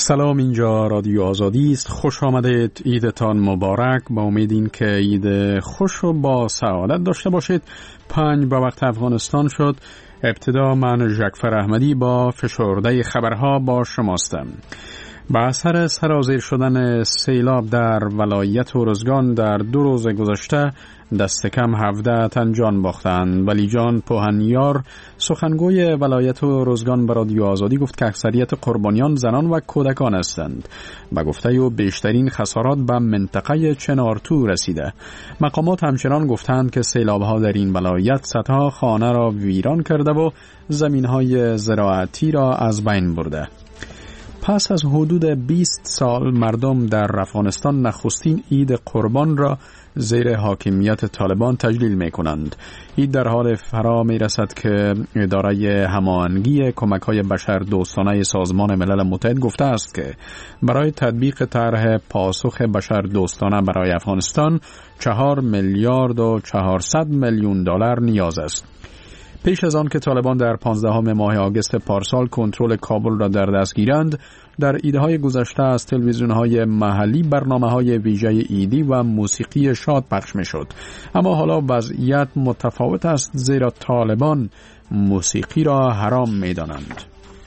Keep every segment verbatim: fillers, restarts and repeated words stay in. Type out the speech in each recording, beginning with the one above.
سلام، اینجا رادیو آزادی است. خوش آمدید. عیدتان مبارک. با امید این که عید خوش و با سعادت داشته باشید. پنج به وقت افغانستان شد. ابتدا من جعفر احمدی با فشرده خبرها با شماستم. با اثر سرازیر شدن سیلاب در ولایت ارزگان در دو روز گذشته دست کم هفده تن جان باختند. ولی جان پوهنیار سخنگوی ولایت ارزگان به رادیو آزادی گفت که اکثریت قربانیان زنان و کودکان هستند. به گفته او بیشترین خسارات به منطقه چنارتو رسیده. مقامات همچنان گفتند که سیلاب‌ها در این ولایت صدها خانه را ویران کرده و زمین‌های زراعتی را از بین برده. پس از حدود بیست سال مردم در افغانستان نخستین عید قربان را زیر حاکمیت طالبان تجلیل می کنند. عید در حال فرا می رسد که اداره هماهنگی کمک‌های بشر دوستانه سازمان ملل متحد گفته است که برای تطبیق طرح پاسخ بشر دوستانه برای افغانستان چهار میلیارد و چهارصد میلیون دلار نیاز است. پیش از آن که طالبان در پانزدهم ماه آگوست پارسال کنترل کابل را در دست گیرند، در عیدهای گذشته از تلویزیون‌های محلی برنامه‌های ویژه عیدی و موسیقی شاد پخش می‌شد. اما حالا وضعیت متفاوت است، زیرا طالبان موسیقی را حرام می‌دانند.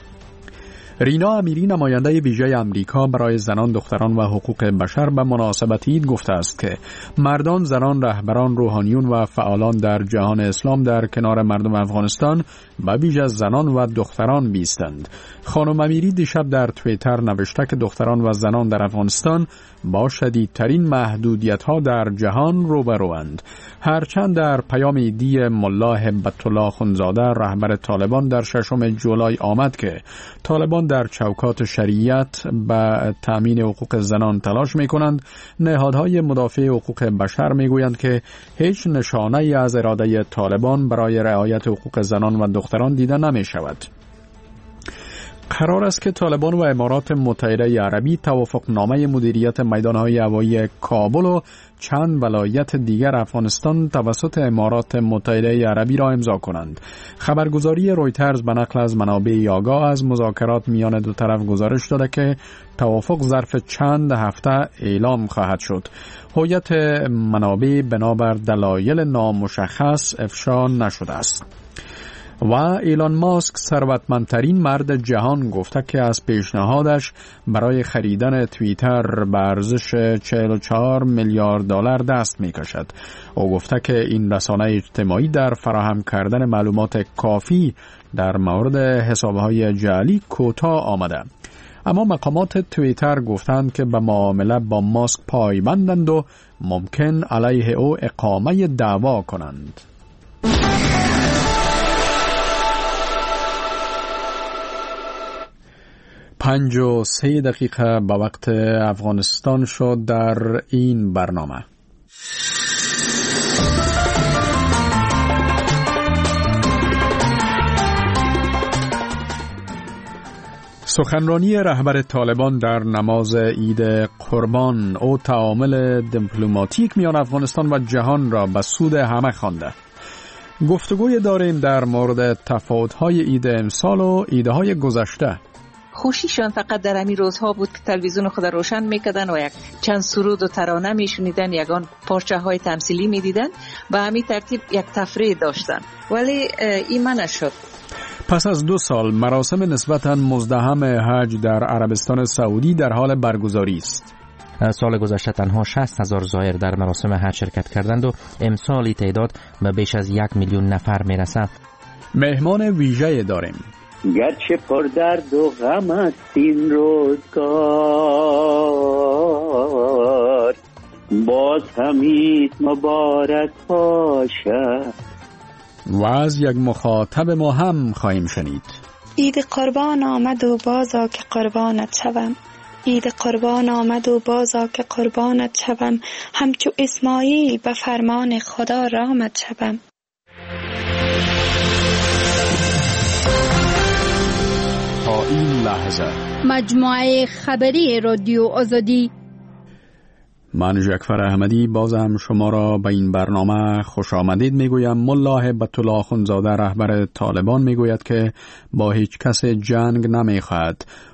رینا امیری نماینده ویژه امریکا برای زنان، دختران و حقوق بشر به مناسبت عید گفته است که مردان، زنان، رهبران، روحانیون و فعالان در جهان اسلام در کنار مردم افغانستان به ویژه زنان و دختران بیستند. خانم امیری دیشب در توییتر نوشته که دختران و زنان در افغانستان با شدیدترین محدودیت‌ها در جهان روبروند. هرچند در پیام عیدی ملا هبت الله خونزاده رهبر طالبان در ششم جولای آمد که طالبان در چوکات شریعت به تأمین حقوق زنان تلاش می‌کنند، نهادهای مدافع حقوق بشر می‌گویند که هیچ نشانه‌ای از اراده طالبان برای رعایت حقوق زنان و دختران دیده نمی‌شود. قرار است که طالبان و امارات متحده عربی توافقنامه مدیریت میدانهای هوایی کابل و چند ولایت دیگر افغانستان توسط امارات متحده عربی را امضا کنند. خبرگزاری رویترز به نقل از منابع آگاه از مذاکرات میان دو طرف گزارش داده که توافق ظرف چند هفته اعلام خواهد شد. هویت منابع بنابر دلایل نامشخص افشا نشده است. و ایلان ماسک ثروتمندترین مرد جهان گفته که از پیشنهادش برای خریدن توییتر به ارزش چهل و چهار میلیارد دلار دست می‌کشد. او گفته که این رسانه اجتماعی در فراهم کردن معلومات کافی در مورد حساب‌های جعلی کوتاه آمده. اما مقامات توییتر گفتند که به معامله با ماسک پایبندند و ممکن علیه او اقامه دعوا کنند. پنج و سه دقیقه به وقت افغانستان شد در این برنامه. سخنرانی رهبر طالبان در نماز عید قربان او تعامل دیپلماتیک میان افغانستان و جهان را به سود همه خوانده. گفتگوی داریم در مورد تفاوت‌های عید امسال و عیدهای گذشته. خوشیشان فقط در همین روزها بود که تلویزیون خود روشن میکردن و یک چند سرود و ترانه میشنیدن، یگان پارچه های تمثیلی میدیدن، به همین ترتیب یک تفریح داشتن. ولی این نشد. پس از دو سال مراسم نسبتاً مزدحم حج در عربستان سعودی در حال برگزاری است. سال گذشته تنها شصت هزار زائر در مراسم حج شرکت کردند و امسال تعداد به بیش از یک میلیون نفر میرسد. مهمان ویژه داریم. گرچه پر درد و غم است این روزگار، باز همید مبارک باشد. و از یک مخاطب ما هم خواهیم شنید. عید قربان آمد و بازا که قربانت شوم، عید قربان آمد و بازا که قربانت شوم، همچو اسماعیل به فرمان خدا رامت شوم. تا این لحظه مجموعه خبری رادیو آزادی. من جعفر احمدی بازم شما را به این برنامه خوش آمدید میگویم. ملا هبت الله خونزاده رهبر طالبان میگوید که با هیچ کس جنگ نمیخواهد.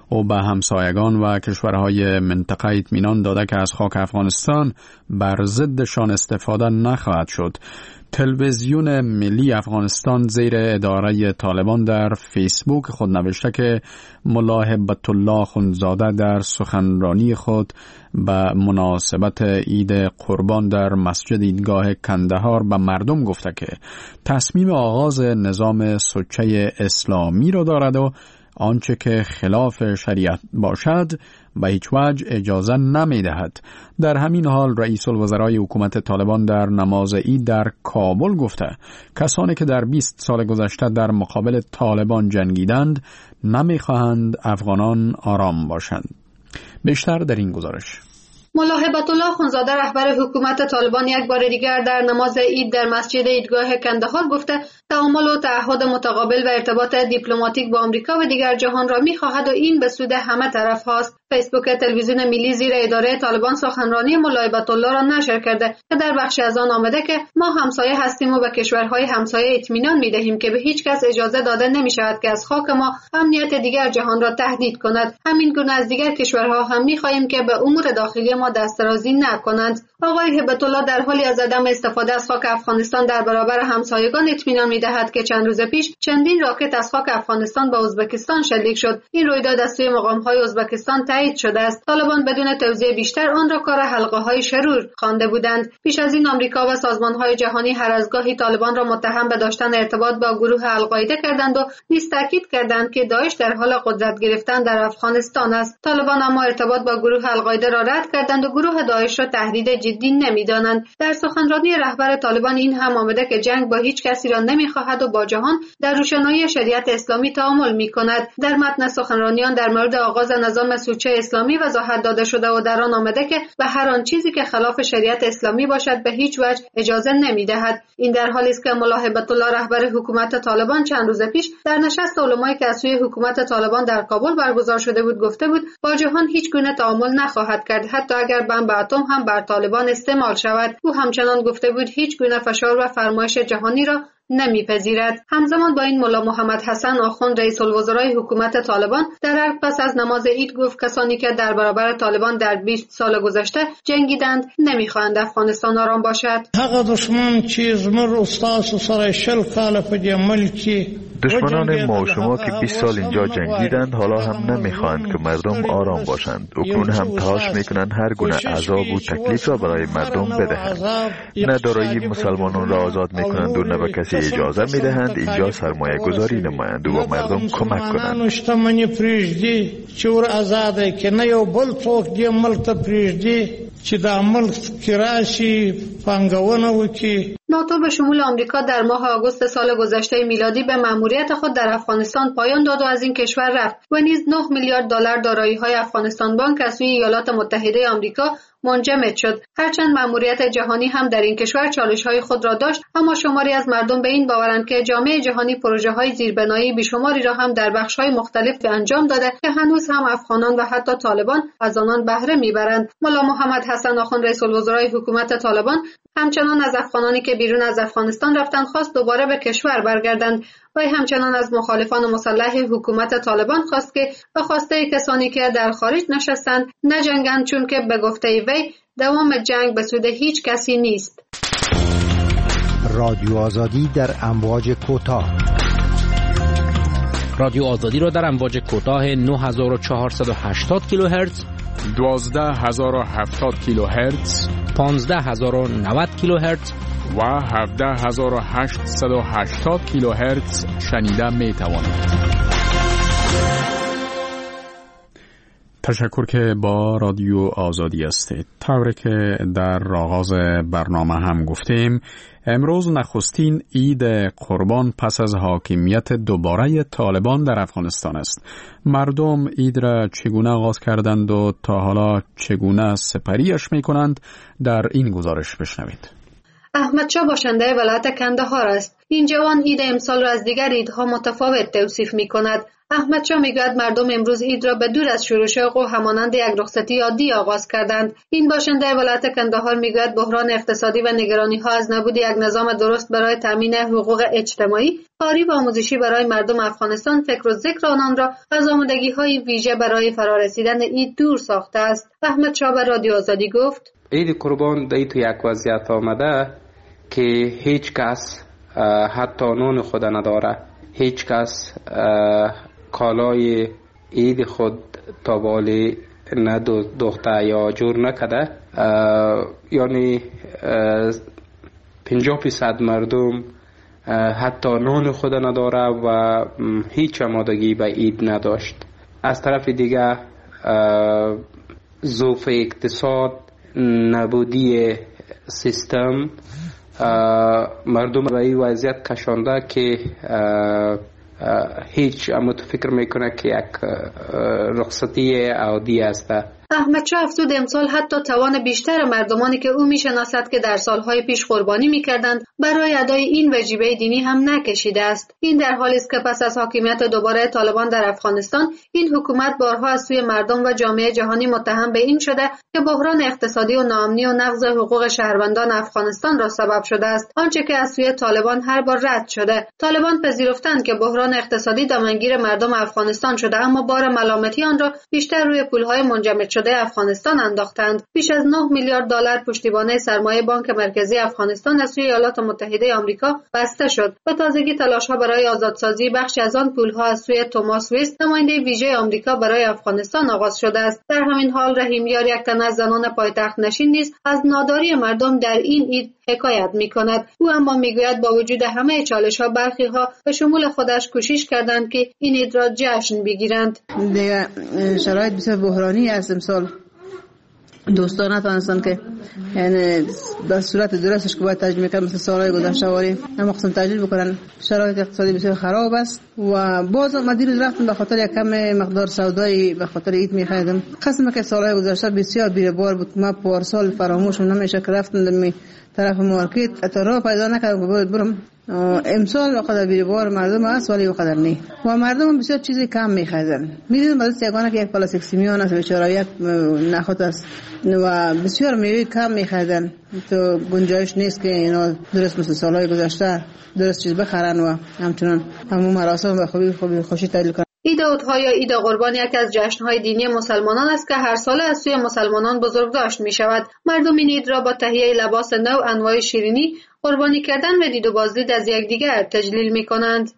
او به همسایگان و کشورهای منطقه اطمینان داده که از خاک افغانستان بر ضدشان استفاده نخواهد شد. تلویزیون ملی افغانستان زیر اداره طالبان در فیسبوک خود نوشته که ملا هبت الله اخندزاده در سخنرانی خود به مناسبت عید قربان در مسجد عیدگاه کندهار به مردم گفته که تصمیم آغاز نظام سوچه اسلامی را دارد و آنچه که خلاف شریعت باشد به هیچ وجه اجازه نمی دهد. در همین حال رئیس الوزرای حکومت طالبان در نماز عید در کابل گفته کسانی که در بیست سال گذشته در مقابل طالبان جنگیدند نمی خواهند افغانان آرام باشند. بیشتر در این گزارش. ملا هبت الله اخندزاده رهبر حکومت طالبان یک بار دیگر در نماز عید در مسجد عیدگاه کندهار گفته تعامل و تعهد متقابل و ارتباط دیپلماتیک با آمریکا و دیگر جهان را می‌خواهد و این به سود همه طرف هاست. فیسبوک تلویزیون ملی زیر اداره طالبان سخنرانی ملا هبت الله را نشر کرده که در بخشی از آن آمده که ما همسایه هستیم و به کشورهای همسایه اطمینان می‌دهیم که به هیچ کس اجازه داده نمی‌شود که از خاک ما امنیت دیگر جهان را تهدید کند. همین گونه از دیگر کشورها هم می‌خواهیم که به امور داخلی ما دسترازی نکنند. آقای هبت الله در حالی از عدم استفاده از خاک افغانستان در برابر همسایگان اطمینان می‌دهد که چند روز پیش چندین راکت از خاک افغانستان به ازبکستان شلیک شد. این رویداد از سوی مقام‌های ازبکستان تایید شده است. طالبان بدون توضیح بیشتر آن را کار حلقه‌های شرور خوانده بودند. پیش از این آمریکا و سازمان‌های جهانی هر از گاهی طالبان را متهم به داشتن ارتباط با گروه القاعده کردند و نیز تاکید کردند که داعش در حال قدرت گرفتن در افغانستان است. طالبان اما ارتباط با گروه القاعده را رد کردند و گروه داعش را تهدید جدی نمی‌دانند. در سخنرانی رهبر طالبان این هم آمده که جنگ با هیچ کسی را نمی‌خواهد و با جهان در روشنایی شریعت اسلامی تعامل می‌کند. در متن سخنرانیان در مورد آغاز نظام سوچه اسلامی وضاحت داده شده و در آن آمده که به هر آن چیزی که خلاف شریعت اسلامی باشد به هیچ وجه اجازه نمی‌دهد. این در حالی است که ملا هبت الله رهبر حکومت طالبان چند روز پیش در نشست علمایی که از سوی حکومت طالبان در کابل برگزار شده بود گفته بود با جهان هیچ گونه تعامل نخواهد کرد، حتی اگر بمب اتم هم بر طالبان استعمال شود. او همچنان گفته بود هیچ گونه فشار و فرمایش جهانی را نمیپذیرد. همزمان با این ملا محمد حسن آخوند رئیس الوزرای حکومت طالبان در حرف پس از نماز عید گفت کسانی که در برابر طالبان در بیست سال گذشته جنگیدند نمیخواهند افغانستان آرام باشد. هغه دشمن چې زموږ استاد سره شل کاله په دې ملک دشمنان ما و شما که بیست سال اینجا جنگیدند حالا هم نمیخواهند که مردم آرام باشند. اکنون هم تلاش میکنند هر گونه عذاب و تکلیف را برای مردم بدهند. نه دارایی مسلمانان را آزاد میکنند و نه به کسی اجازه میدهند اینجا سرمایه گذاری نمایند و با مردم کمک کنند. شتمنی پریږدي چې ور آزاده که نه یو بل څوک دې ملک ته پریږدي چې دا ملک کې راشي پانګونه وکړي. ناتو به شمول آمریکا در ماه آگوست سال گذشته میلادی به مأموریت خود در افغانستان پایان داد و از این کشور رفت و نیز نه میلیارد دلار دارایی‌های افغانستان بانک از سوی ایالات متحده آمریکا منجمد شد. هرچند مأموریت جهانی هم در این کشور چالش‌های خود را داشت، اما شماری از مردم به این باورند که جامعه جهانی پروژه‌های زیربنایی بیشماری را هم در بخش‌های مختلف انجام داده که هنوز هم افغانان و حتی طالبان از آنان بهره می‌برند. ملا محمد حسن آخوند رئیس الوزرای حکومت طالبان همچنان از افغانانی که بیرون از افغانستان رفتند خواست دوباره به کشور برگردند و همچنان از مخالفان مسلح حکومت طالبان خواست که به خواسته کسانی که در خارج نشستند نجنگند، چون که به گفته وی دوام جنگ به سود هیچ کسی نیست. رادیو آزادی در امواج کوتاه. رادیو آزادی را در امواج کوتاه نه هزار و چهارصد و هشتاد کیلوهرتز، دوازده هزار و هفتاد کیلوهرتز، پانزده هزار و نود کیلوهرتز و هفده هزار و هشتصد و هشتاد کیلوهرتز شنیده می توانید. تشکر که با رادیو آزادی هستید. طوری که در آغاز برنامه هم گفتیم، امروز نخستین عید قربان پس از حاکمیت دوباره طالبان در افغانستان است. مردم عید را چگونه آغاز کردند و تا حالا چگونه سپریش می کنند در این گزارش بشنوید. احمد شاه باشنده ولایت کندهار است. این جوان عید امسال را از دیگر عیدها متفاوت توصیف می‌کند. احمد شاه میگوید مردم امروز عید را به دور از شروع شوق و همانند یک رخصتی عادی آغاز کردند. این باشنده ولایت کندهار میگوید بحران اقتصادی و نگرانی ها از نبود یک نظام درست برای تامین حقوق اجتماعی، کاری و آموزشی برای مردم افغانستان فکر و ذکر آنان را از آمادگی های ویژه برای فرارسیدن عید دور ساخته است. احمد شاه به رادیو آزادی گفت: عید قربان در تو یک وضعیت آمده که هیچ کس حتی نان خود نداره، هیچ کس کالای عید خود تا بالی ندوخته یا جور نکده. یعنی پنجاه فیصد مردم حتی نان خود نداره و هیچ آمادگی به عید نداشت. از طرف دیگه ضعف اقتصاد، نبودی سیستم مردم به این وضعیت کشانده که هیچ اما تو فکر میکنه که یک رخصتی عادی است. احمد شاه افزود امسال حتی توان بیشتر مردمانی که او میشناسد که در سالهای پیش قربانی میکردند برای ادای این وجیبه دینی هم نکشیده است. این در حالی است که پس از حاکمیت دوباره طالبان در افغانستان این حکومت بارها از سوی مردم و جامعه جهانی متهم به این شده که بحران اقتصادی و ناامنی و نقض حقوق شهروندان افغانستان را سبب شده است، آنچه که از سوی طالبان هر بار رد شده. طالبان پذیرفتند که بحران اقتصادی دامنگیر مردم افغانستان شده، اما بار ملامتی آن را بیشتر روی پولهای منجمد شده افغانستان انداختند. بیش از نه میلیارد دلار پشتیبانی سرمایه بانک مرکزی افغانستان از سوی ایالات متحده آمریکا بسته شد. به تازگی تلاش‌ها برای آزادسازی بخشی از آن پولها از سوی توماس ویست، نماینده ویژه آمریکا برای افغانستان آغاز شده است. در همین حال رحیم یار، یک تن از زنان پایتخت نشین نیز از ناداری مردم در این عید حکایت می‌کند. او اما میگوید با وجود همه چالش‌ها برخی‌ها به شمول خودش کوشش کردند که این عید را جشن بگیرند. دیگه شرایط بسیار بحرانی است امسال. دوستان نتوانستن که یعنی در صورت درستش که باید تجلیل میکنن مثل سالهای گذشته واری اما قسم تجلیل بکنن. شرایط اقتصادی بسیار خراب است و باز ما دیروز رفتم به خاطر یک کم مقدار سودایی به خاطر عید میخریدم. قسم که سالهای گذشته بسیار بی‌بار بود. ما پارسال فراموش نمیشه که رفتم در طرف مارکت حتی راه پیدا نکردم که برم. امسال وقت بی‌بار مردم است ولی وقت نی و مردم بسیار چیزی کم میخریدن. میدونم از یگانه که یک پلاستیک سیمیان است بیچاره یک نخود است و بسیار میوه کم میخریدن. تو گنجایش نیست که اینا درست مثل سالهای گذشته درست چیز بخرن و همچنان همون مراسم به خوبی خوبی خوشی تجلیل کنن. عید اضحی یا عید قربان یکی از جشن‌های دینی مسلمانان است که هر ساله از سوی مسلمانان بزرگداشت می‌شود. مردم این عید را با تهیه لباس نو، انواع شیرینی، قربانی کردن و دید و بازدید از یکدیگر تجلیل می‌کنند.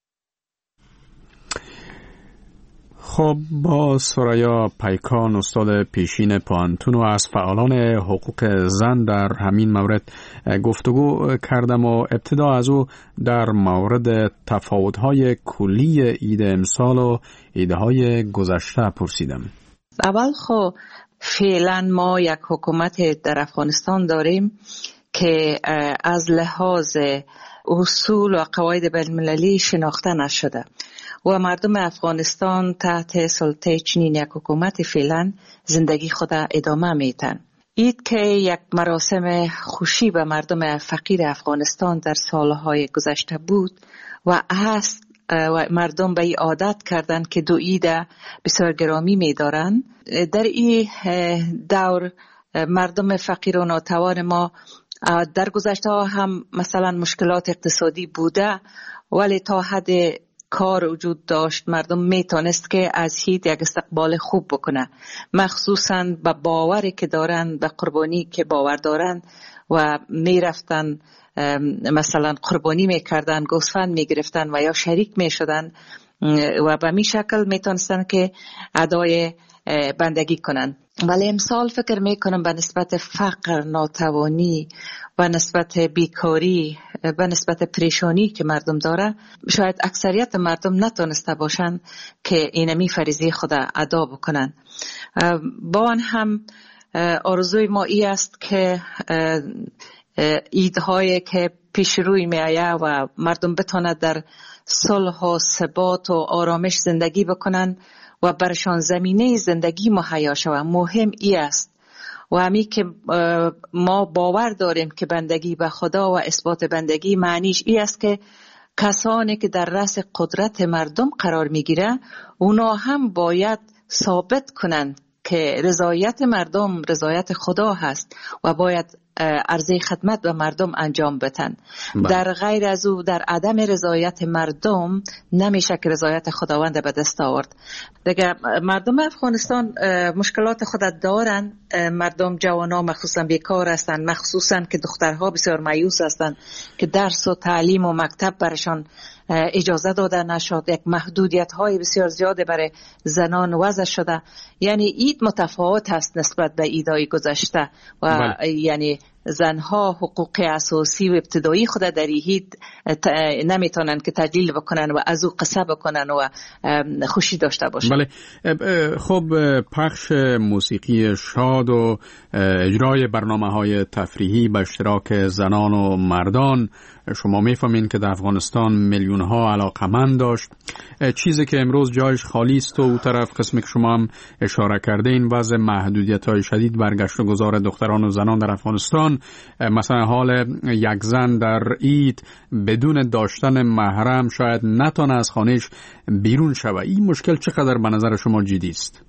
خب با سریا پیکان، استاد پیشین پانتون و از فعالان حقوق زن در همین مورد گفتگو کردم و ابتدا از او در مورد تفاوت‌های کلی عید امسال و عیدهای گذشته پرسیدم. اول خب فعلا ما یک حکومت در افغانستان داریم که از لحاظ اصول و قواعد بین‌المللی شناخته نشده و مردم افغانستان تحت سلطه چنین یک حکومت فعلا زندگی خود ادامه میتن. عید که یک مراسم خوشی به مردم فقیر افغانستان در سالهای گذشته بود و هست و مردم به این عادت کردن که دو عید بسیار گرامی میدارن. در این دور مردم فقیر و ناتوان ما در گذشته هم مثلا مشکلات اقتصادی بوده ولی تا حد کار وجود داشت مردم میتونست که از عید یک استقبال خوب بکنه، مخصوصا به باوری که دارن، به قربانی که باور دارن و میرفتن مثلا قربانی میکردن، گوسفند میگرفتن و یا شریک میشدن و به می شکل میتونستن که ادای بندگی کنن. ولی امسال فکر میکنم به نسبت فقر، ناتوانی و نسبت بیکاری، به نسبت پریشانی که مردم داره، شاید اکثریت مردم نتونسته باشن که اینمی فریضه خود ادا بکنن. با آن هم آرزوی ما ای است که عیدهایی که پیش روی می آید و مردم بتواند در صلح و ثبات و آرامش زندگی بکنن و برشان زمینه زندگی مهیا شود. مهم ای است و همی که ما باور داریم که بندگی به خدا و اثبات بندگی معنیش ای است که کسانی که در رأس قدرت مردم قرار میگیره اونا هم باید ثابت کنند که رضایت مردم رضایت خدا هست و باید عرضه خدمت به مردم انجام بدن. در غیر از او در عدم رضایت مردم نمیشه که رضایت خداوند به دست آورد. دیگه مردم افغانستان مشکلات خود دارن، مردم جوانا مخصوصا بیکار هستن، مخصوصا که دخترها بسیار مایوس هستن که درس و تعلیم و مکتب برشان اجازه داده نشد، یک محدودیت های بسیار زیاده برای زنان وضع شده. یعنی اید متفاوت هست نسبت به ایدای گذشته و بله. یعنی زنها حقوق اساسی و ابتدایی خود در هید نمیتونن که تجلیل بکنن و از او قصه بکنن و خوشی داشته باشن. بله. خب پخش موسیقی شاد و اجرای برنامه های تفریحی به اشتراک زنان و مردان، شما میفهمین که در افغانستان میلیون ها علاقمند داشت. چیزی که امروز جایش خالی است و اون طرف قسمی که شما هم اشاره کرده این وضع محدودیت های شدید برگشت و گذار دختران و زنان در افغانستان، مثلا حال یک زن در عید بدون داشتن محرم شاید نتونه از خانهش بیرون شود. این مشکل چقدر به نظر شما جدی است؟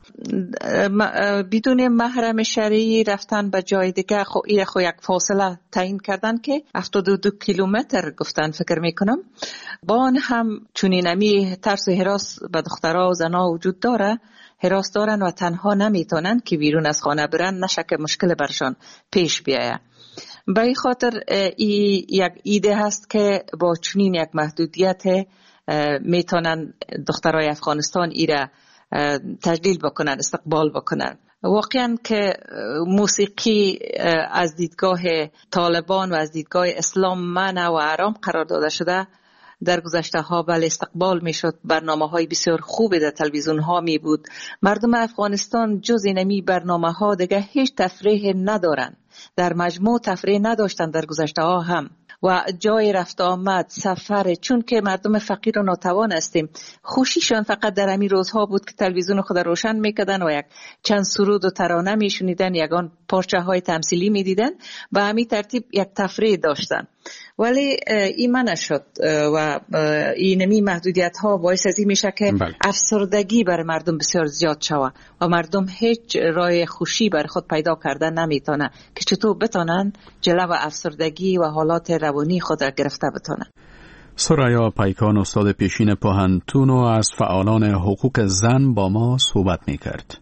بدون محرم شرعی رفتن به جای دیگه خو این خو یک فاصله تعیین کردن که هفتاد و دو کیلومتر گفتن فکر میکنم. با آن هم چنینمی ترس و هراس به دخترها و زنها وجود داره، هراس دارن و تنها نمیتونن که بیرون از خانه برن، نشه که مشکل برشان پیش بیاید. به این خاطر ای یک ایده هست که با چنین یک محدودیت میتونن دخترای افغانستان ایره تجلیل بکنن، استقبال بکنن. واقعا که موسیقی از دیدگاه طالبان و از دیدگاه اسلام منع و حرام قرار داده شده. در گذشته ها بله استقبال می شد، برنامه های بسیار خوبی در تلویزیون ها می بود. مردم افغانستان جز اینمی برنامه ها دیگه هیچ تفریح ندارن، در مجموع تفریح نداشتن در گذشته ها هم و جای رفت آمد سفر، چون که مردم فقیر و ناتوان هستیم. خوشیشان فقط در همین روزها بود که تلویزیون خود روشن میکردن و یک چند سرود و ترانه میشنیدن، یگان پارچه های تمثیلی میدیدن، به همین ترتیب یک تفریح داشتن. ولی این منع شد و اینمی محدودیت ها باعث از این میشه که بله. افسردگی برای مردم بسیار زیاد شود و مردم هیچ راه خوشی برای خود پیدا کردن نمیتونه که چطور بتونن جلو افسردگی و حالات روانی خود را گرفته بتونن. سریا پیکان استاد پیشین پوهنتون و از فعالان حقوق زن با ما صحبت میکرد.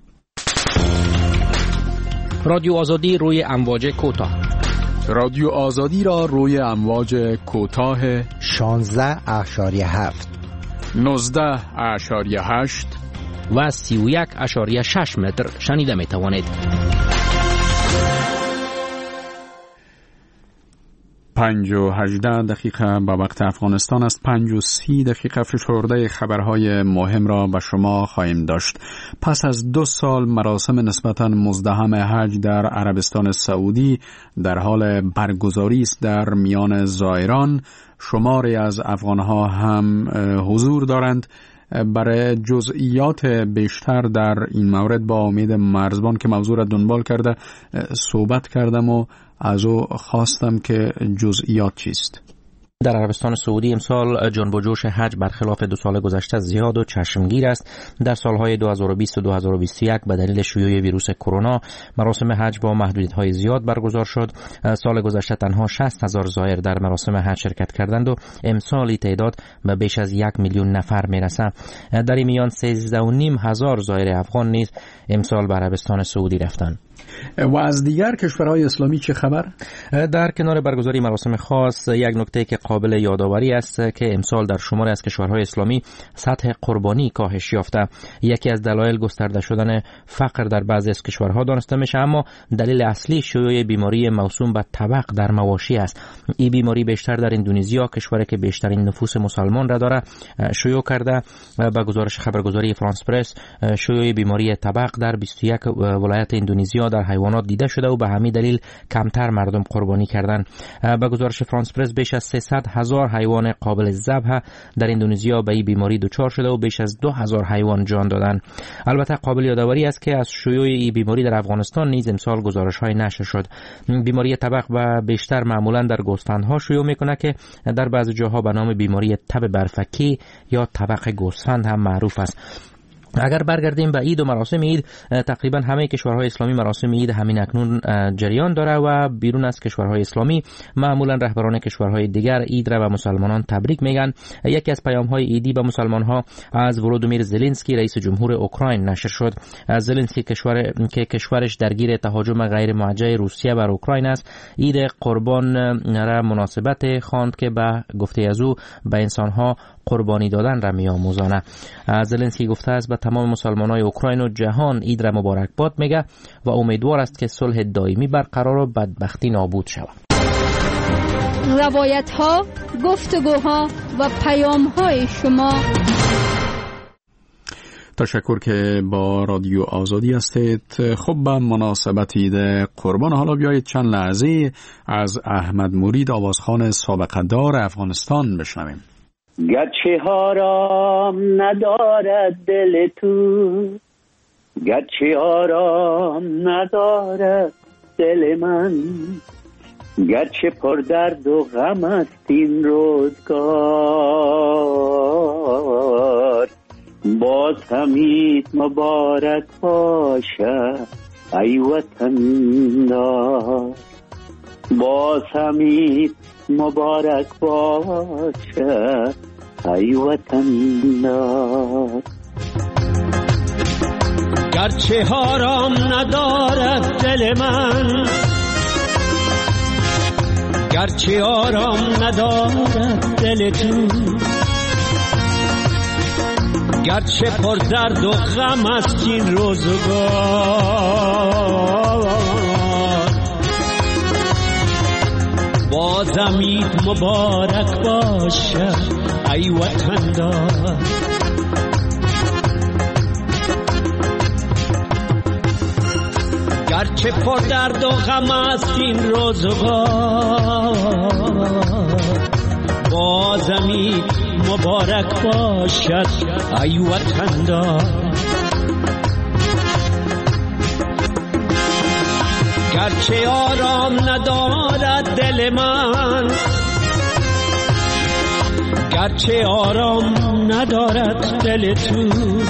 رادیو آزادی روی امواج کوتاه، رادیو آزادی را روی امواج کوتاه شانزده اشاریه هفت، نوزده اشاریه هشت و سی و یک اشاریه شش متر شنیده می توانید. پنج و هجده دقیقه به وقت افغانستان است. پنج و سی دقیقه فشرده خبرهای مهم را به شما خواهیم داشت. پس از دو سال مراسم نسبتاً مزدحم حج در عربستان سعودی در حال برگزاری است. در میان زائران شماری از افغانها هم حضور دارند. برای جزئیات بیشتر در این مورد با امید مرزبان که موضوع را دنبال کرده صحبت کردم و از او خواستم که جزئیات چیست. در عربستان سعودی امسال جنب و جوش حج برخلاف دو سال گذشته زیاد و چشمگیر است. در سالهای دو هزار و بیست و دو هزار و بیست و یک به دلیل شیوع ویروس کرونا مراسم حج با محدودیت‌های زیاد برگزار شد. سال گذشته تنها شصت هزار زائر در مراسم حج شرکت کردند و امسال تعداد به بیش از یک میلیون نفر میرسه. در این میان سیزده و نیم هزار زائر افغان نیز امسال به عربستان سعودی رفتند. و از دیگر کشورهای اسلامی چه خبر؟ در کنار برگزاری مراسم خاص یک نکته که قابل یادآوری است که امسال در شمار از کشورهای اسلامی سطح قربانی کاهش یافته. یکی از دلایل گسترده شدن فقر در بعضی از کشورها دانسته میشه، اما دلیل اصلی شیوع بیماری موسوم به طبق در مواشی است. این بیماری بیشتر در اندونزیا، کشوری که بیشترین نفوس مسلمان را داره، شیوع کرده. به گزارش خبرگزاری فرانس پرس، شیوع بیماری طبق در بیست و یک ولایت اندونزیا کرونا در حیوانات دیده شده و به همین دلیل کمتر مردم قربانی کردند. به گزارش فرانس پرس بیش از سیصد هزار حیوان قابل ذبح در اندونزیا به این بیماری دچار شده و بیش از دو هزار حیوان جان دادند. البته قابل یادآوری است که از شیوع این بیماری در افغانستان نیز امسال گزارش‌های نشر شد. بیماری تبق و بیشتر معمولا در گوسفندها شیوع میکنه که در بعضی جاها به نام بیماری تب برفکی یا تبق گوسفند هم معروف است. اگر برگردیم به عید و مراسم عید، تقریبا همه کشورهای اسلامی مراسم عید همین اکنون جریان داره و بیرون از کشورهای اسلامی معمولا رهبران کشورهای دیگر عید را به مسلمانان تبریک میگن. یکی از پیام‌های عیدی به مسلمان‌ها از ولودیمیر زلنسکی رئیس جمهور اوکراین نشر شد. زلنسکی کشور که کشورش درگیر تهاجم غیر موجه روسیه بر اوکراین است، عید قربان را مناسبت خواند که به گفته از او به انسان‌ها قربانی دادن را می‌آموزانه. زلنسکی گفته است به تمام مسلمانای اوکراین و جهان عید را مبارکباد میگه و امیدوار است که صلح دائمی برقرار و بدبختی نابود شود. روایت ها، گفتگوها و پیام های شما. تشکر که با رادیو آزادی هستید. خب به مناسبت عید قربان حالا بیایید چند لحظه از احمد مرید آوازخوان سابقه دار افغانستان بشنویم. گرچه آرام ندارد دل تو، گرچه آرام ندارد دل من، گرچه پر درد و غم است این روزگار، باز همیت مبارک باشه ای وطن دار، باز همیت مبارک باشه ای وطن دار. گرچه آرام ندارد دل من، گرچه آرام ندارد دل تو، گرچه پر درد و غم است این روزگار، بازم عید مبارک باشه ای وطن دار. گرچه پر درد و غم است این روزگار، بازم عید مبارک باشد ای وطن دار. گرچه آرام ندارد دل من، گرچه آرام ندارد دل تو،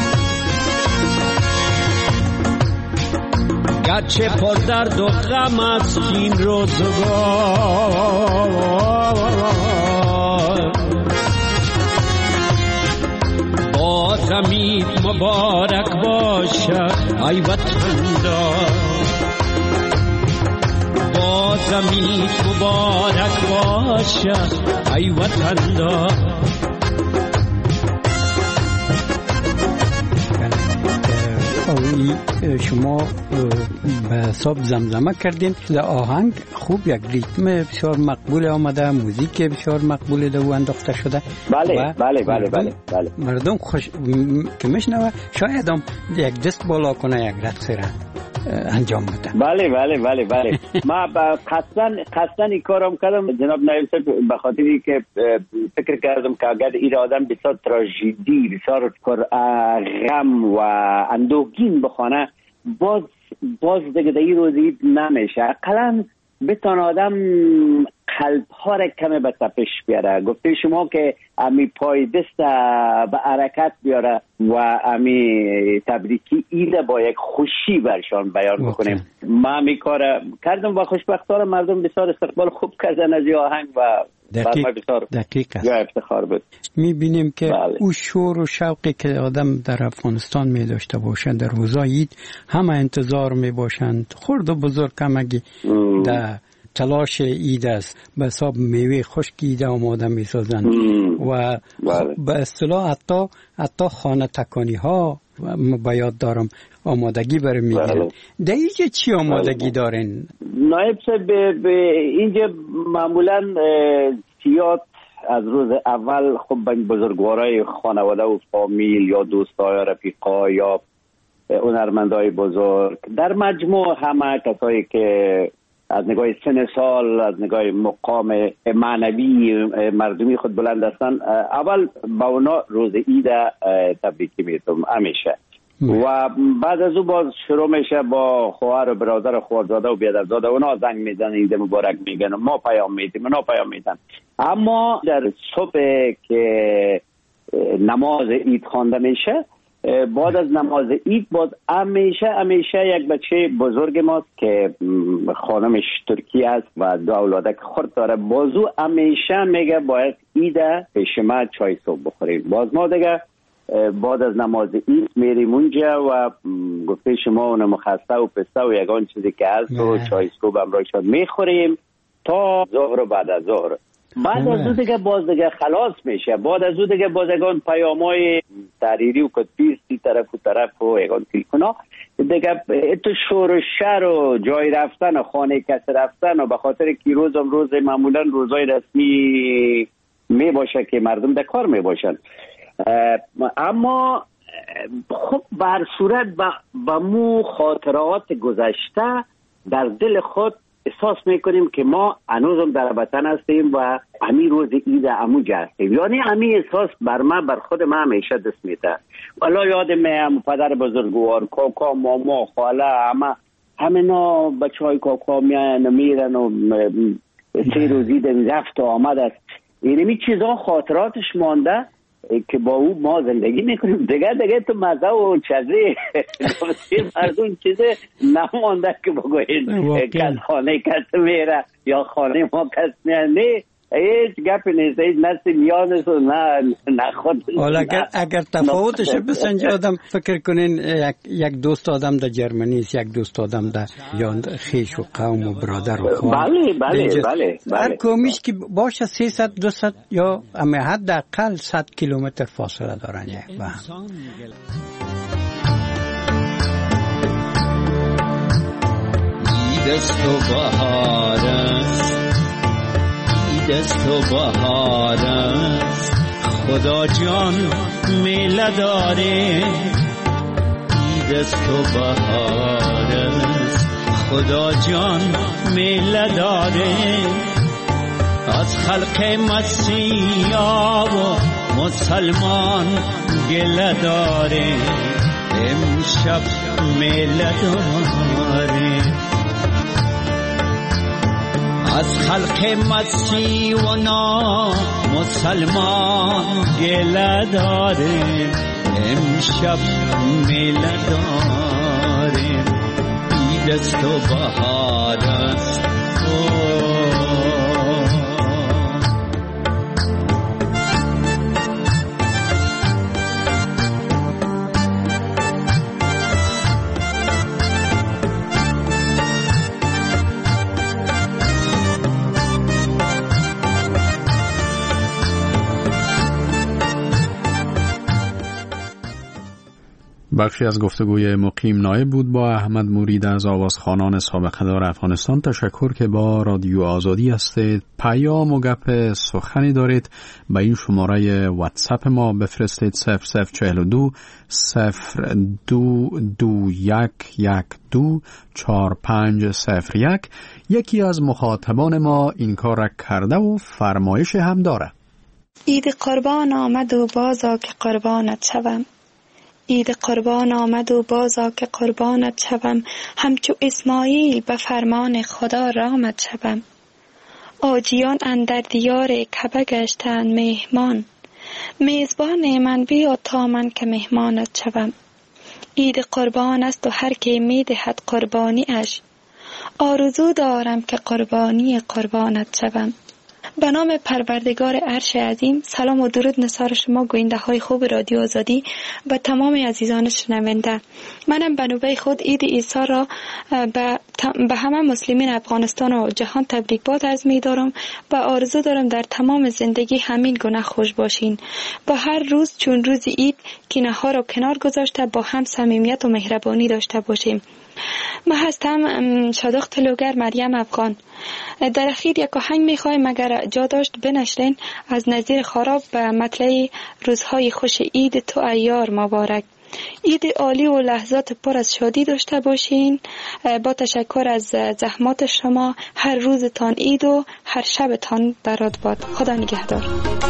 گرچه پر درد و غم است این روزگار، بازم عید مبارک باشد ای وطن دار، بازم عید مبارک باشد ای وطن دار. شما به حساب زمزمه کردین در آهنگ خوب، یک ریتم بسیار مقبول آمده، موزیک بسیار مقبول دو انداخته شده. بله بله بله بله بله مردم خوش که میشنوه شاید هم یک دست بالا کنه، یک رقص را انجام بده. بله بله بله بله ما قصداً قصداً این کارم کردم جناب نایب صاحب، به خاطری که فکر کردم که اگر این آدم بسیار تراژدی، بسیار غم و اندوهگین بخونه، باز باز دیگه در این روزی نمیشه. اقلاً بتون آدم قلب‌ها را کمی به تپش بیاره. گفته شما که امی پای دست به حرکت بیاره و امی تبریکی ایده با یک خوشی برشان بیان بکنیم. ما امی کار کردم و خوشبختانه مردم بسیار استقبال خوب کردن از این آهنگ و دقیق, دقیق است. افتخار بود. میبینیم که بله. او شور و شوقی که آدم در افغانستان می داشته باشند در روزای عید همه انتظار می باشند، خرد و بزرگ همگی در تلاش عید است، به حساب میوه خشک عید آماده می سازند و بله. به اصطلاح حتی حتی خانه تکانی ها به یاد دارم آمادگی برای میگیرن. بله. در اینجا چی آمادگی بله. دارین؟ نایب صاحب اینجا معمولا زیاد از روز اول خب بزرگوارای خانواده و فامیل یا دوستای رفیقا یا هنرمندای بزرگ، در مجموع همه کسایی که از نگاه سن سال، از نگاه مقام معنوی مردمی خود بلند هستن، اول با اونا روز عید تبریکی میتونم همیشه. و بعد از او باز شروع میشه با خواهر و برادر و خواهرزاده و بیادرزاده، اونا زنگ میزنن، عید مبارک میگن، ما پیام میدیم، اونا پیام میدن. اما در صبح که نماز عید خوانده میشه، بعد از نماز عید باز همیشه همیشه یک بچه بزرگ ماست که خانمش ترکی است و دو اولادک خرد داره، بازو همیشه میگه باید عید پیش ما چای صبح بخوریم. باز ما دیگه بعد از نماز عید میریم اونجا و گفته شما اون مخسته و پسته و یگان چیزی که هست و چای صبح امرایشان میخوریم تا ظهر و بعد از ظهر. بعد از او دیگه باز دیگه خلاص میشه. بعد از او دیگه باز یگان پیامای تحریری و کتبی سی طرف و طرف و یگان تلفونا دیگه تو شور و شر و جای رفتن و خانه کس رفتن و به خاطر که روزم روز معمولا روزای رسمی می باشه که مردم در کار می باشن. اما خب بر صورت با مو خاطرات گذشته در دل خود احساس میکنیم که ما هنوزم در وطن هستیم و همین روز عید اموجه هستیم. یعنی همین احساس بر من، بر خود من همیشه دست میده. والا یاد میام پدر بزرگوار، کاکا، ماما، خاله، همه همینا بچه های کاکا میان میرن و سه روز عید رفت و آمد است. اینمی چیزا خاطراتش مانده که با او ما زندگی میکنیم. دیگه دیگه تو مزه و چزه مردم چیزه نمانده که بگوید کس خانه کس میره یا خانه ما کس میره. نه، هیچ گپی نیست، هیچ نسی میانست و نه نه خود. حالا اگر, اگر تفاوتش بسنج آدم فکر کنین یک, یک دوست آدم در جرمنی است، یک دوست آدم در یا خیش و قوم و برادر و خواهر. بله بله بله هر کومیش که باشه سیصد دویست یا اما حداقل صد کیلومتر فاصله دارن یک با هم. دست و بهار است، دست و بهار است، خدا جان میله داره. دست و بهار است، خدا جان میله داره. از خلق مسیحا و مسلمان گله داره. امشب میله داره. از خلق مسیح و نا مسلمان گله داره. امشب میله داره. عید است و بهار است. بخشی از گفتگوی مقیم نایب بود با احمد مرید از آوازخوانان سابقه دار افغانستان. تشکر که با رادیو آزادی هستید. پیام و گپ سخنی دارید به این شماره واتساپ ما بفرستید صفر صفر چهل و دو صفر دو دو یک یک دو چهار پنج صفر یک. یکی از مخاطبان ما این کار را کرده و فرمایش هم داره. عید قربان آمد و بازا که قربانت شوم. عید قربان آمد و بازا که قربانت شوم. همچو اسماعیل به فرمان خدا رامت شوم. آجیان اندر دیار کعبه گشتند مهمان. میزبان من بیا تا من که مهمانت شوم. عید قربان است و هر کی میدهد قربانی اش. آرزو دارم که قربانی قربانت شوم. به نام پروردگار عرش عظیم، سلام و درود نثار شما گوینده های خوب رادیو آزادی و تمام عزیزان شنونده. منم به نوبه خود عید عیسی را به, به همه مسلمین افغانستان و جهان تبریک باد عرض می دارم و آرزو دارم در تمام زندگی همین گونه خوش باشین. با هر روز چون روز عید کینه ها را کنار گذاشته با هم صمیمیت و مهربانی داشته باشیم. من هستم شادخ تلوگر مریم افغان. در اخیر یک آهنگ میخوایم اگر جا داشت بنشلین از نظیر خراب به مطلع روزهای خوش عید تو ایار مبارک. عید عالی و لحظات پر از شادی داشته باشین. با تشکر از زحمات شما. هر روزتان عید و هر شبتان برات باد. خدا نگهدار.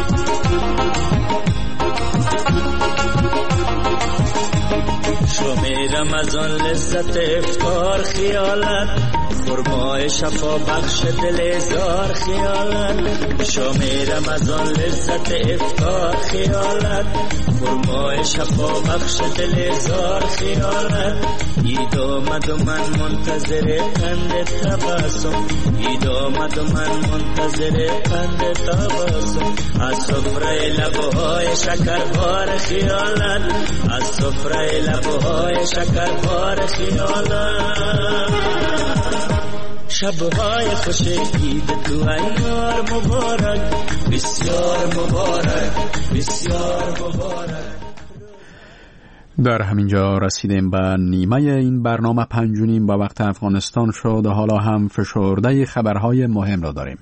شمیرم از آن لذت افطار خیالت، خرمای شفا بخش دل زار خیالت. شمیرم از آن لذت افطار خیالت، خرمای شفا بخش دل زار خیالت. عید آمد و من منتظر قند تبسم، عید آمد و من منتظر قند تبسم. از سفره لبهای شکربار خیالت، از سفره لبهای شکربار خیالت. شبهای خوش عید تو ایار مبارک، بسیار مبارک، بسیار مبارک. در همینجا رسیدیم به نیمه این برنامه. پنج و نیم با وقت افغانستان شد و حالا هم فشرده خبرهای مهم را داریم.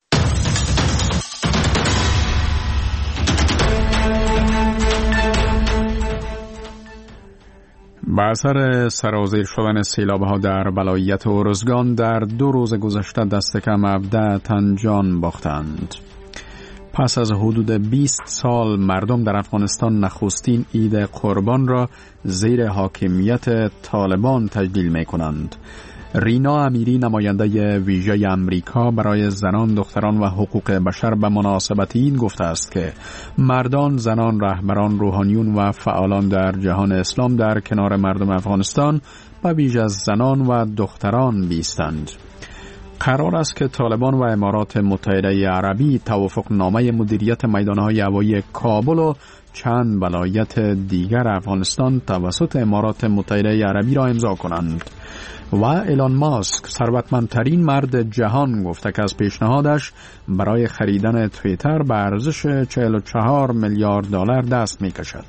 با اثر سرازیر شدن سیلاب‌ها در ولایت ارزگان در دو روز گذشته دست کم هفده تن جان باختند. پس از حدود بیست سال مردم در افغانستان نخستین عید قربان را زیر حاکمیت طالبان تجلیل می کنند. رینا امیری نماینده ویژه امریکا برای زنان، دختران و حقوق بشر به مناسبت این گفته است که مردان، زنان، رهبران، روحانیون و فعالان در جهان اسلام در کنار مردم افغانستان به ویژه از زنان و دختران بیستند. قرار است که طالبان و امارات متحده عربی توافق نامه مدیریت میدانهای هوایی کابل و چند ولایت دیگر افغانستان توسط امارات متحده عربی را امضا کنند. و ایلان ماسک ثروتمندترین مرد جهان گفته که از پیشنهادش برای خریدن توییتر به ارزش چهل و چهار میلیارد دلار دست می کشد.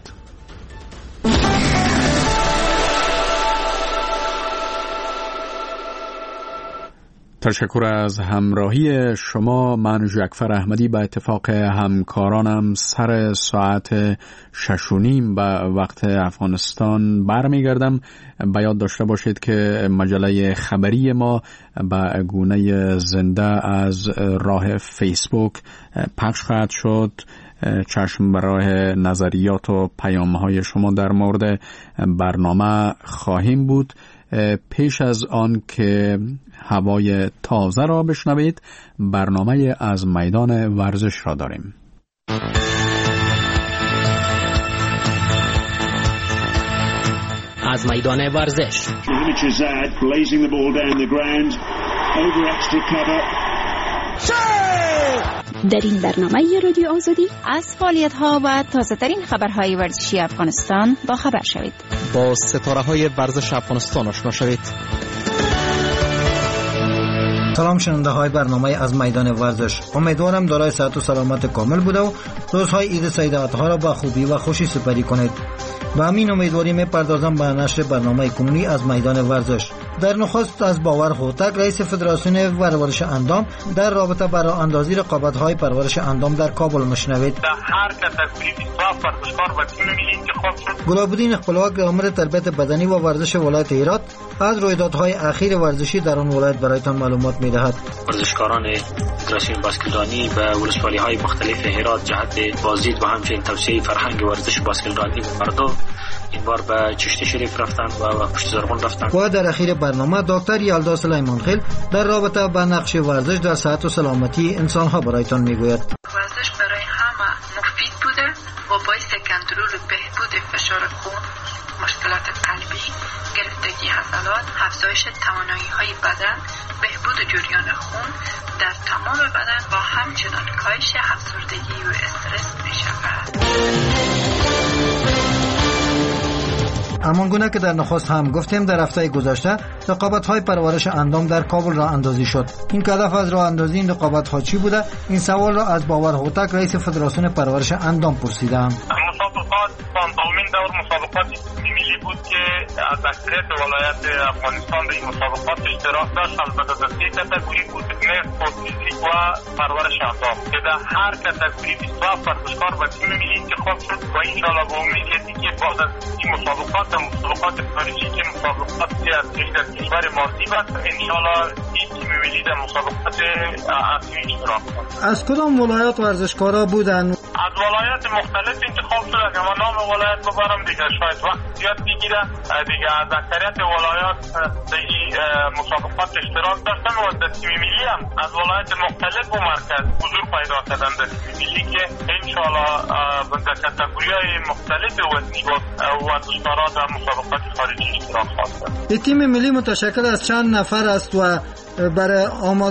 تشکر از همراهی شما. من ژکفر احمدی به اتفاق همکارانم سر ساعت شش و نیم به وقت افغانستان برمیگردم. به یاد داشته باشید که مجله خبری ما به گونه زنده از راه فیسبوک پخش خواهد شد. چشم به راه نظریات و پیام‌های شما در مورد برنامه خواهیم بود. پیش از آن که هوای تازه را بشنوید، برنامه از میدان ورزش را داریم. از میدان ورزش در این برنامه رادیو آزادی از فعالیت‌ها و تازه‌ترین خبرهای ورزشی افغانستان با خبر شوید. با ستاره‌های ورزش افغانستان آشنا شوید. سلام شنونده های برنامه از میدان ورزش. امیدوارم دارای صحت و سلامت کامل بوده و روزهای عید سعید ها را با خوبی و خوشی سپری کنید. با همین امیدواری میپردازم به نشر برنامه کنونی از میدان ورزش. در نخست از باور هوتک رئیس فدراسیون پرورش اندام در رابطه با راه اندازی رقابت‌های پرورش اندام در کابل مشنوید. در هر کاتگوری بیست ورزشکار و تیم ملی انتخاب شد. گلاب‌الدین اقبال‌واق امور تربیت بدنی و ورزش ولایت هرات از رویدادهای اخیر ورزشی در آن ولایت برایتان معلومات می‌دهد. ورزشکاران فدراسیون باسکتبالی به ولسوالی‌های مختلف هرات جهت بازدید و همچنین توسعه فرهنگ ورزش باسکتبالی مردم این بار به چشت شریف رفتن و پشت زرغون رفتن. و در اخیر برنامه دکتر یلدا سلیمان خیل در رابطه با نقش ورزش در صحت و سلامتی انسان‌ها برایتان میگوید. ورزش برای همه مفید بوده و باعث کنترل و بهبود فشار خون، مشکلات قلبی، گرفتگی عضلات، افزایش توانایی‌های بدن، بهبود جریان خون در تمام بدن و همچنین کاهش افسردگی و استرس می‌شود. همان گونه که در نخست هم گفتیم در هفته گذشته رقابت‌های پرورش اندام در کابل راه اندازی شد. این هدف از راه اندازی این رقابت‌ها چی بوده؟ این سوال را از باور هوتک رئیس فدراسیون پرورش اندام پرسیدم. مسابقات پانزدهمین دور مسابقات ملی بود که از اکثریت ولایت افغانستان در این مسابقات اشتراک داشت. البته در سه کاتگوری بود: مرد، فیزیک و پرورش اندام که در هر کاتگوری بیست و هفت ورزشکار به تیم ملی انتخاب شد و انشاءالله به امید که بعد از این مسابقات و مسابقات خارجی که مسابقات از کشور ماضی بود انشاءالله این تیم ملی در مسابقات اصلی اشتراک کنند. از کدام ولایت ورزشکارا بودن؟ از ولایت مختلف انتخاب شده که من نام ولایت ببرم دیگه شاید وقت زیاد بگیره دیگه. از اکثریت ولایات در این مسابقات اشتراک داشتن و در تیم ملی هم از ولایت مختلف و مرکز حضور پیدا کردن در تیم ملی که انشاءالله در کاتگوری‌های مختلف وزنی و ورزشکارا در مسابقات خارجی اشتراک خواهند. این تیم ملی متشکل از چند نفر است و برای آماده